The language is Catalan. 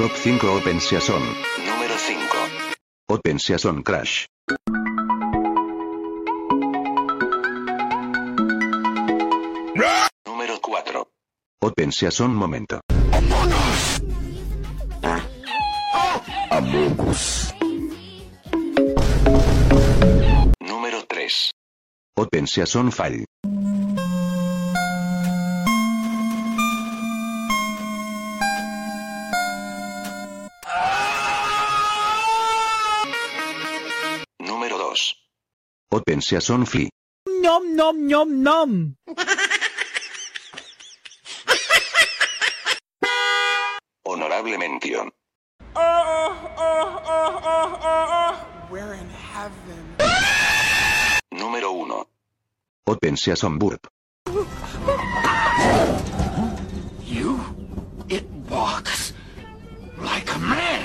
Top 5 OpenSeason. Número 5. OpenSeason Crash. Número 4. OpenSeason Momento. Número 3. OpenSeason Fall. Número 2. OpenSeason Flea. Nom nom nom nom. Honorable mención. We're in heaven. Número 1. OpenSeason Burp. You? It walks like a man.